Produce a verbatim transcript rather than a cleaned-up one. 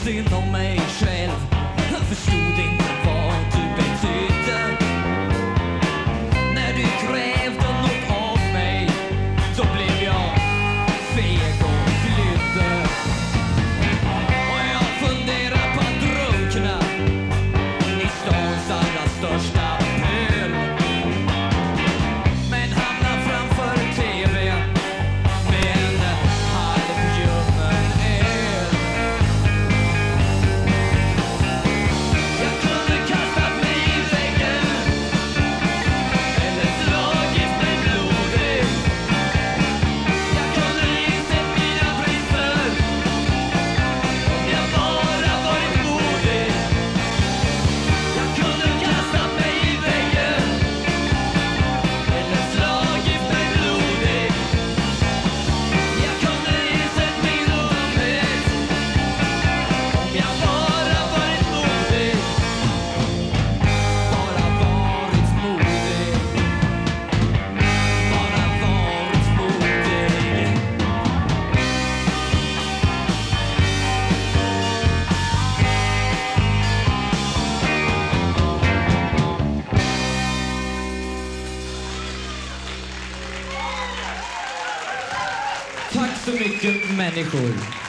synd om mig själv. Jag förstod inte vad du betydde. När du krävde något av mig, då blev jag feg och flydde. Och jag funderar på att drunkna i stans allra största pöl. Men hamnar framför tv med en halvljummen öl. Jag kunde kastat mig i väggen eller slagit mig blodig. Jag kunde insett mina brister om jag bara varit modig. Jag kunde kastat mig i väggen eller slagit mig blodig. Jag kunde insett min dumhet om jag bara varit modig. Bara varit modig. Bara varit modig. Tack så mycket människor.